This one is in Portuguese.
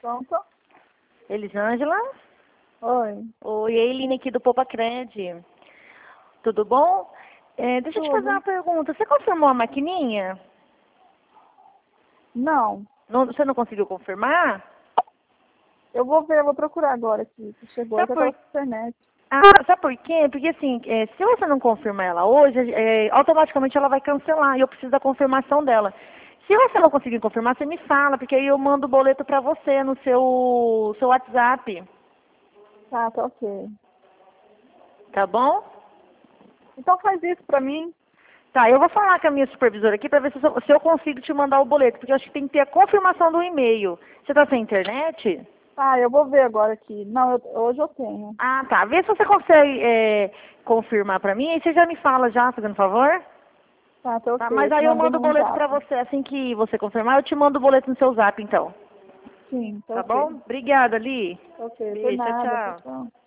Pronto? Elisângela? Oi. Oi, é a Eline aqui do Popacred. Tudo bom? Deixa eu te fazer Tudo. uma pergunta. Você confirmou a maquininha? Não. Você não conseguiu confirmar? Eu vou ver, eu vou procurar agora aqui. Que chegou, eu Sabe já por... tava com internet. sabe por quê? Porque assim, se você não confirmar ela hoje, automaticamente ela vai cancelar e eu preciso da confirmação dela. Se você não conseguir confirmar, você me fala, porque aí eu mando o boleto pra você no seu WhatsApp. Tá ok. Tá bom? Então faz isso pra mim. Tá, eu vou falar com a minha supervisora aqui pra ver se eu consigo te mandar o boleto, porque eu acho que tem que ter a confirmação do e-mail. Você tá sem internet? Tá, eu vou ver agora aqui. Não, hoje eu tenho. Ah, tá. Vê se você consegue confirmar pra mim, aí você já me fala já, fazendo favor. Tá Tá, ok. mas Eu te aí eu mandei mando o no boleto pra WhatsApp. você. Assim que você confirmar, eu te mando o boleto no seu zap, então. Sim, tá Tá ok. bom? Obrigada, Li. Tá ok, por Beijo, tchau, nada, tchau. pessoal.